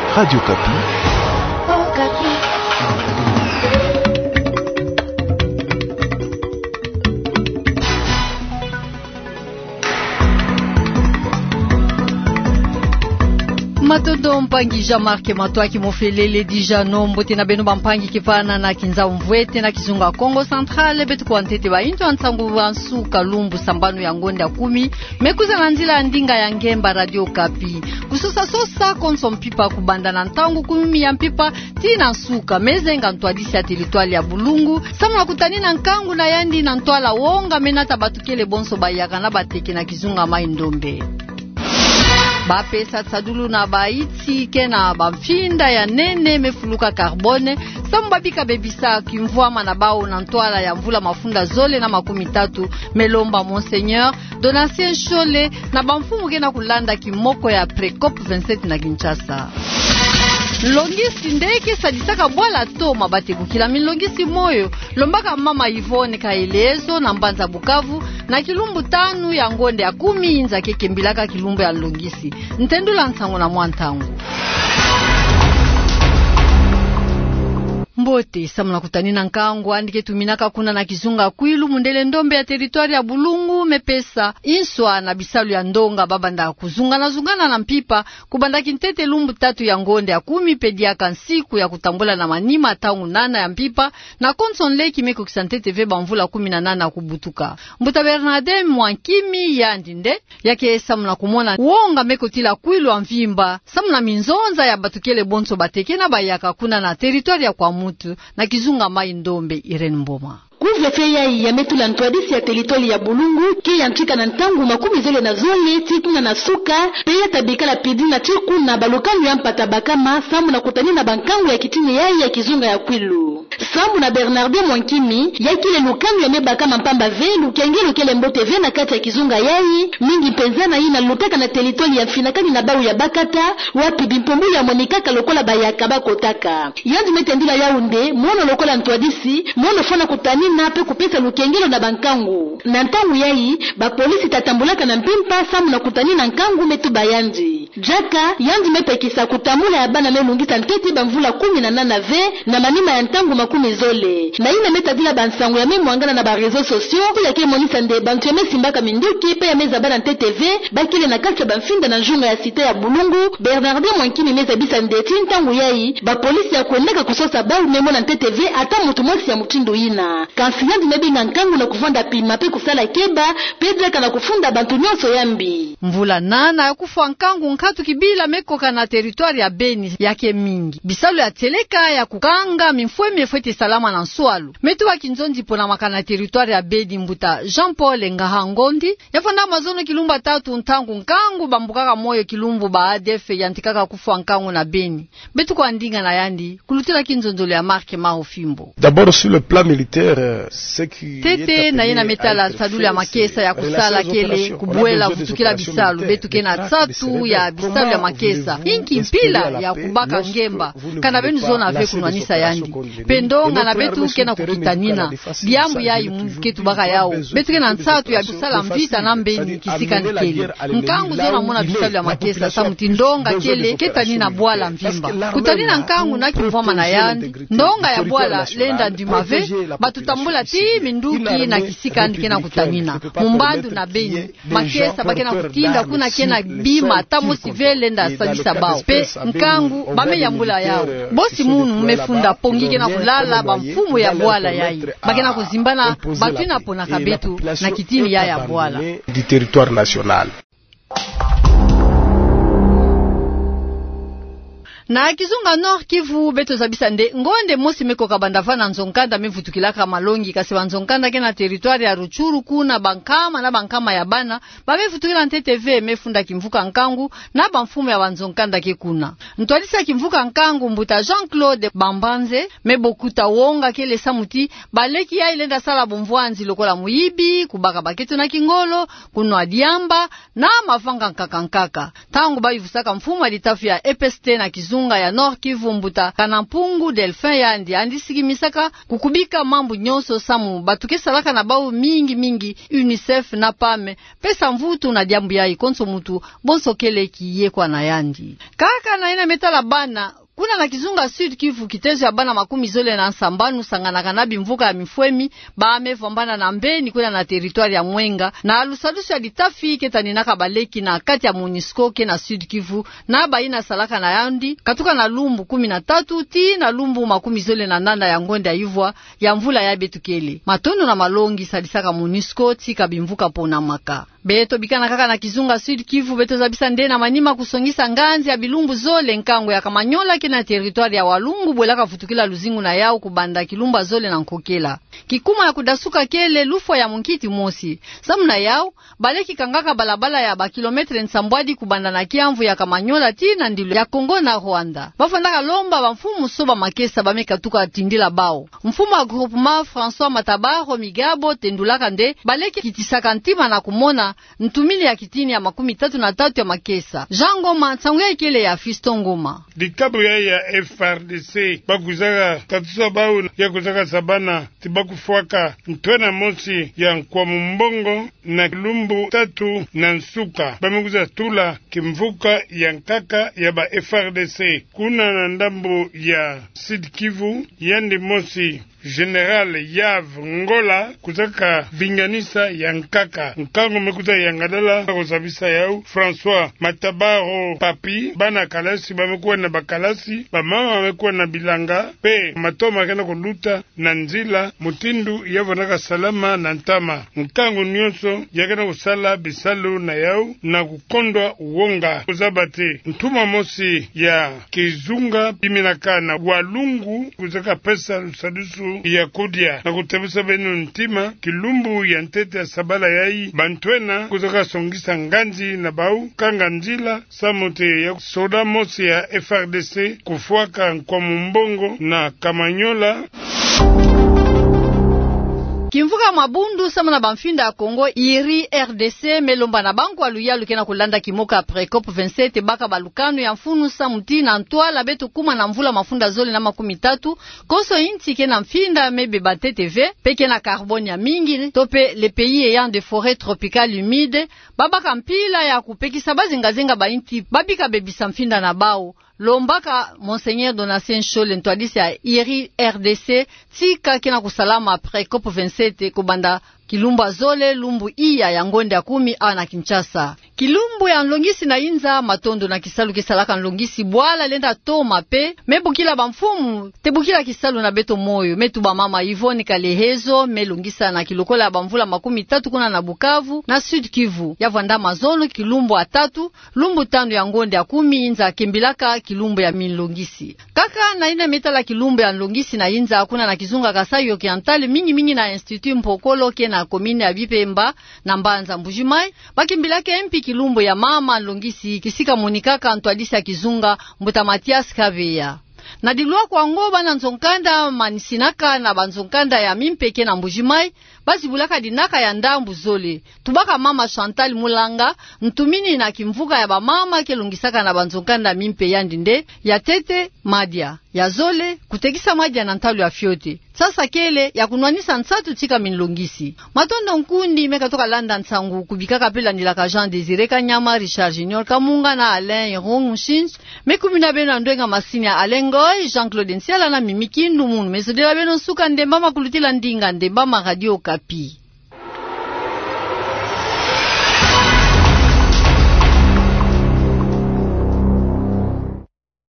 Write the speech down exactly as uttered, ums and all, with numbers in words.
Radio Kapi. Oh, Kapi. Matodo mpangi Jean-Marc Matwaki mofelele dija nombo tena beno bampangi kipana na kinza mvwete na kizunga Kongo Central betu kwa ntete ba into antsangu wansu kalumbu sambano ya ngonde ya kumi mekuza na nzila ndinga ya ngemba Radio Kapi kususa sosa konsom pipa kubanda na ntangu kumi ya mpipa tina nsuka mezenga ntwadisi ya teritwali ya Bulungu samuna kutani na nkangu na yandi na ntwala wonga menata batukele bonso bayaka na bateke na kizunga mai ndombe bapesa tsadulu na baiti kena bamfinda ya nene mefuluka carbone sambabika bebisa kimvwama na bao na ntwala ya mvula mafunda zole na makumi tatu melomba Monseigneur Donatien Chole na bamfumu kena kulanda kimoko ya Precop vingt-sept na Kinshasa. Longisi ndeke sadisaka bwala to mabate kukila milongisi moyo lombaka mama Yvonne Kaelezo na Mbanza Bukavu na kilumbu tanu ya ngonde ya kumi inza keke mbilaka kilumbu ya longisi ntendula ntango na mwantangu mbote samuna kutani na nkangu andike tuminaka kuna na kizunga kwilu mundele ndombe ya teritwari ya Bulungu mepesa inswa na bisalu ya ndonga babanda kuzunga na zungana na mpipa kubanda kintete lumbu tatu ya ngonde ya kumi pediaka nsiku ya kutambula na manima tangu nana ya mpipa na konson leki meko kisante T V bamvula kumi na nana kubutuka mbuta Bernarde Mwankimi ya ndinde yake samuna kumona wonga meko tila kwilu amvimba samuna minzonza ya batukele bonso bateke na bayaka kuna na teritwari ya kwa mutu na kizunga mai ndombe Irene Mboma. Kuvya feya ya metula ntwadisi ya teritoli ya Bulungu ki ya nchika na ntangu makumi zole na zole tikuna na suka peya tabikala pidi na tiku na balokanu ya mpata bakama samu na kutani na bankangu ya kitini yai ya kizunga ya kwilu samu na Bernarde Mwankimi ya kile lukanu ya mebakama mpamba velu kiangelo kele mbote ve na kati ya kizunga yai mingi penzana hii na lutaka na teritoli ya finakani na bau ya bakata wapi bimpombu ya monikaka lokola bayaka bakotaka yandu metendila yaunde mwono lokola ntwadisi mwono fana kutani na pe kupesa lukengelo na bankangu na ntangu yai ba polisi tatambulaka na mpimpa samu na kutani na nkangu metu bayandi jaka yandi mepekisa kutamula ya bana melungisa nketi bamvula kumi na nana ve na manima ya ntangu makumi zole na ina metadila bansangu ya memwangana na ba reseaux sociaux ya ke monisa nde bantu ya mesimbaka minduki pe ya meza bana T T V bakile na kacha bamfinda na njunga ya site ya Bulungu Bernarde Mwankimi meza bisa ndeti ntangu yai ba polisi ya kuendeka kusosa bau memona T T V ata mutu mosi ya mutindo ina kansiyandu mebinga nkangu na kufanda pima pe kusala keba pedra na kufunda bantu nyonso yambi mvula nana ya kufa nkangu nkatu kibila mekoka na teritwari ya Beni yake mingi bisalu ya teleka ya kukanga mifwe mefwete salama na nswalu metu wa kinzonzi pona makana teritwari ya Beni mbuta Jean Paul Ngahangondi yafanda mazono kilumba tatu ntangu nkangu bambukaka moyo kilumbu ba A D F yantikaka kufa nkangu na Beni betu kwa ndinga na yandi kulutila kinzonzolo ya Mark Mahofimbo. D'abord sur le plan militaire tete na yena metala sadulu ya makesa ya kusala kele kubwela vutukila bisalu betu kena tatu ya bisalu ya makesa inki mpila ya kubaka ngemba kana benu zona ve kunwanisa yandi pendonga na betu kena kukitanina diambu ya imuketu baka yao betu kena tatu ya bisala mvita na mbeni kisika nkele nkangu zona mona bisalu ya makesa samuti ndonga kele ketanina bwala mvimba kutanina nkangu na kimvoma na yandi ndonga ya bwala lenda ndimave batutambula ti minduki na kisika ndikena kutanina mumbandu na Beni makesa bakena kutinda kuna kena bima tamu sivele nda sadisa bao pe nkangu bame yambula yao bosi munu mmefunda pongi kena kulala bamfumu ya bwala yai bakena kuzimbana batuna pona kabetu na kitini ya ya bwala du territoire national. Na kizunga Nord Kivu beto zabisa nde ngonde mosi meko kabandava na nzonkanda mevutukilaka malongi kasi wanzonkanda kena teritwari ya Ruchuru kuna bankama na bankama ya bana bamevutukila T T V mefunda kimvuka nkangu na bamfumu ya wanzonkanda ke kuna ntwalisa kimvuka nkangu mbuta Jean-Claude Bambanze mebokuta wonga kele samuti baleki ya ilenda sala bomvwanzi lokola muibi kubaka baketu na kingolo kunwa diamba na mafanga nkaka nkaka tangu bayivusaka mfumu alitafu ya E P S T na kizunga Kizunga ya Nord Kivu mbuta Kanampungu Delphin yandi andisikimisaka kukubika mambu nyonso samu batukesalaka na bao mingi mingi UNICEF na PAME pesa mvutu na diambu ya ikonso mutu bonso kele kiyekwa na yandi kaka na ina metala bana kuna na Kizunga Sud Kivu kitezo ya bana makumi zole na Nsambanu sangana kanabi mvuka ya Mifwemi baame vambana na Mbeni kuna na territoire ya Mwenga na alusalusu ya litafi ketaninaka baleki na kati ya Monisco ke na Sud Kivu na baina salaka na yandi katuka na lumbu kumi na tatu ti na lumbu makumi zole na nanda ya ngonde ya Ivwa ya mvula ya betukele matondo na malongi salisaka Monisco tika bimvuka pona maka beto bikana kaka na Kizunga Sud Kivu beto zabisa nde na manima kusongisa nganzi ya bilumbu zole nkango ya Kamanyola na territoire ya Walungu bwelaka futukila luzingu na yao kubanda Kilumba zole na Nkokela kikuma ya kudasuka kele lufo ya Munkiti mosi samuna yao baleki kangaka balabala ya ba kilometre nsambwadi kubanda na Kiamvu ya Kamanyola tina ndilo ya Kongo na Rwanda bafandaka lomba ba mfumu soba makesa bamekatuka tindila bao mfumu wa groupement François Matabaro Migabo tendulaka nde baleki kitisaka ntima na kumona ntumili ya kitini ya makumi tatu na tatu ya makesa Jango Matsangwe kele ya Fiston Ngoma dikabu ya ya F R D C bakuzaka tatusa bau ya kuzaka sabana tibakufuaka ntwena mosi ya kwa mbongo na lumbu tatu na nsuka bamekuza tula kimvuka ya nkaka ya ba F R D C kuna na ndambo ya Sud Kivu yandi mosi General Yav Ngola kuzaka vinganisa ya nkaka nkango mekuza ya ngadala kozabisa yau François Matabaro Papi bana kalasi bamekuwa na bakalasi bamama bamekuwa na bilanga pe matoma kena kuluta na nzila mutindu yavonaka salama na ntama nkango nyonso yakena kusala bisalu na yau na kukondwa uonga kuzabate ntuma mosi ya Kizunga biminaka na Walungu kuzaka pesa lusadusu ya kudia na kutebisa benu ntima kilumbu ya ntete ya sabala yai bantwena kuzaka songisa nganzi na bau kanga nzila samote ya soda mosi ya F R D C kufuaka kwa mbongo na Kamanyola Kimvuka mabundu sama na bamfinda ya Kongo iri R D C melomba na banku aluyalu kena kulanda kimoka après COP vingt-sept baka balukanu ya mfunu samuti na ntwala betu kuma na mvula mafunda zole na makumi tatu koso inti kena mfinda mebe bate T V peke na carbone ya mingi tope le pays ayant des forêts tropicales humides babaka mpila ya kupekisa bazingazinga ba inti babika bebisa mfinda na bao lombaka Monseigneur Donatien Chole ntwadisi ya iri R D C tika kena kusalama après COP vingt-sept kubanda Kilumba zole lumbu iya ya ngonde ya kumi awa na Kinshasa. Kilumbu ya nlongisi na inza matondo na kisalu kisalaka nlongisi bwala lenda toma pe mebukila bamfumu tebukila kisalu na beto moyo metu ba mama Yvonne Kalehezo melungisa na kilokola bamvula makumi tatu kuna na Bukavu na Sud Kivu ya vanda mazono kilumbu atatu lumbu tano ya ngonde ya kumi inza kembilaka kilumbu ya milongisi kaka na ina metala kilumbu ya nlongisi na inza kuna na Kizunga Kasai Oriental mingi mingi na Institut Mpokolo ke na komine ya Bipemba na Mbanza Mbujimai bakimbilake empi kilumbu ya mama nlongisi kisika monikaka ntwadisi ya Kizunga mbuta Matias Kaveya na dilua kwa ngoba na nzonkanda manisinaka na banzonkanda ya mimpeke na Mbujimai basi bulaka dinaka ya ndambu zole tubaka mama Chantal Mulanga ntumini na kimvuka ya ba mama kelungisaka na banzonkanda mimpe yandinde ya tete madia ya zole kutekisa madia na ntalu ya fyote sasa kele ya kunwanisa nsatu tika minlongisi matondo nkundi meka toka landa nsangu kubikaka pela nilaka Jean Désiré Kanyama Richard Junior Kamunga na Alain Rong Mshins mekumina beno ndwenga masini ya Alengoy Jean-Claude Nsiala na Mimiki Ndumunu mesodela beno suka ndemba makulutila ndinga ndemba ma radio Kapi.